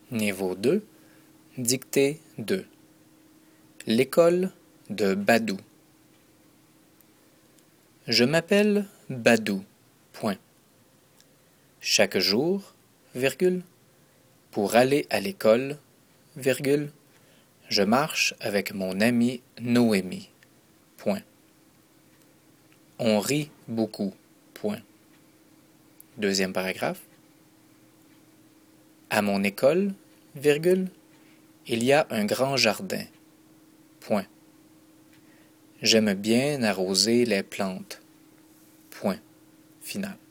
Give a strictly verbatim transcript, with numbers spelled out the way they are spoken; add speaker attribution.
Speaker 1: Niveau deux, dictée deux. L'école de Badou. Je m'appelle Badou. Point. Chaque jour, virgule, pour aller à l'école, virgule, je marche avec mon amie Noémie. Point. On rit beaucoup. Point. Deuxième paragraphe. À mon école, virgule, il y a un grand jardin. Point. J'aime bien arroser les plantes. Point final.